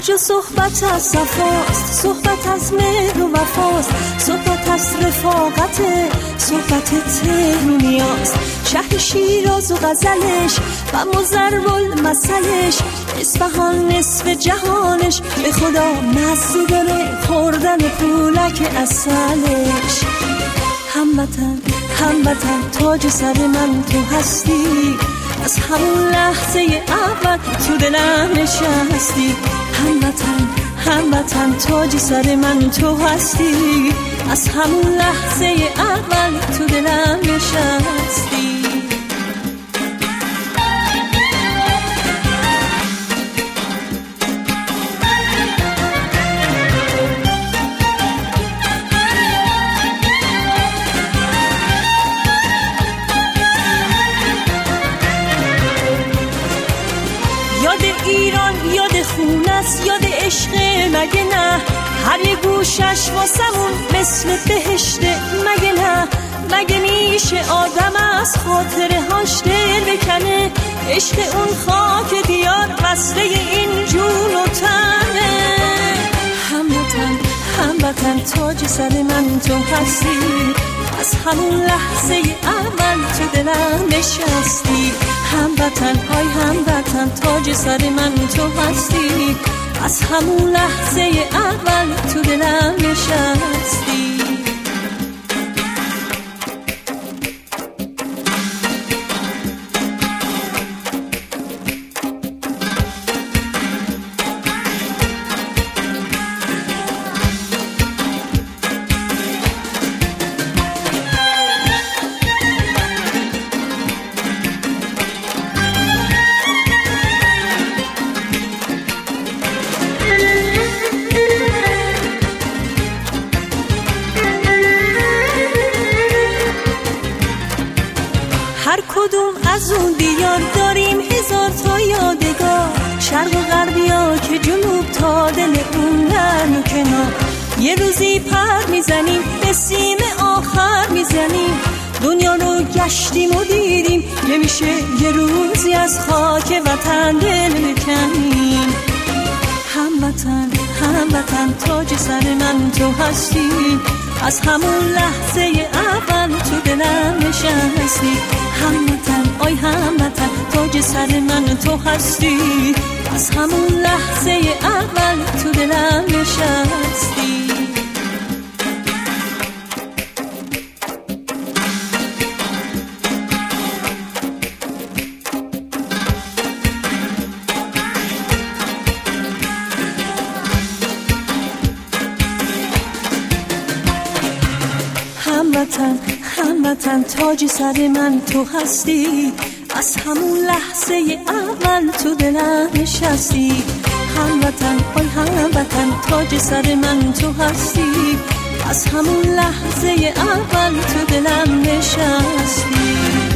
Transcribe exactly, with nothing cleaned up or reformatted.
جا صحبت از صفاست، صحبت از مهر و وفاست، صحبت از رفاقت، صحبت تهرونیاست. شهر شیراز و غزلش و مضرب المثلش، اصفهان نصف جهانش، به خدا مزه داره خوردن پولک عسلش. هموطن هموطن تاج سر من تو هستی، از همون لحظه اول تو دلم نشستی. هموطن هموطن تاج سر من تو هستی، از همون لحظه اول تو دلم نشستی. ایران یاد خون است، یاد عشق مگه نه؟ هر یه گوشش واسمون مثل بهشته مگه نه؟ مگه میشه آدم از خاطره هاش دل بکنه؟ عشق اون خاک دیار وصله این جون و تنه. هموطن هموطن تاج سر من تو هستی، از همون لحظه اول تو دلم نشستی. هموطن های هموطن تاج سر من تو هستی، از همون لحظه اول تو دلم نشستی. هر کدوم از اون دیار داریم هزار تا یادگار، شرق و غربیا که جنوب تا دل اون نرم و کنار. یه روزی پر میزنیم به سیم آخر میزنیم، دنیا رو گشتیم و دیدیم نمیشه یه روزی از خاک وطن دل بکنیم. هموطن هموطن تاج سر من تو هستی، از همون لحظه اول تو دلم نشستی. هموطن آی هموطن تاج سر من تو هستی، از همون لحظه اول تو دلم نشستی. هموطن هموطن تاج سر من تو هستی، از همون لحظه اول تو دلم نشستی. هموطن آی هموطن تاج سر من تو هستی، از همون لحظه اول تو دلم نشستی.